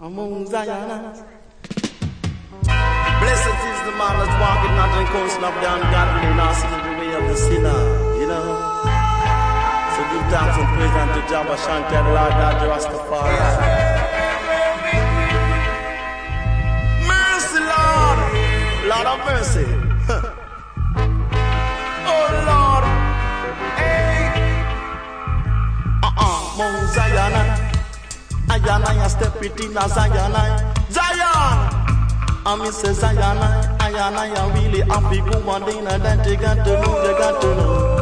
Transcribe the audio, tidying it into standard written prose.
among Zion. Blessed is the man that's walking not in counsel of the ungodly, nor sitting in the way of the sinner, you know. So give thanks and praise unto Jabba Shanti, the Lord God, the Rastafari. Mercy, Lord, Lord of mercy. Oh, Lord, hey. Mount Zion, I step it in a Zion, Zion. I miss Zion, I really happy go one day, and then you got to know.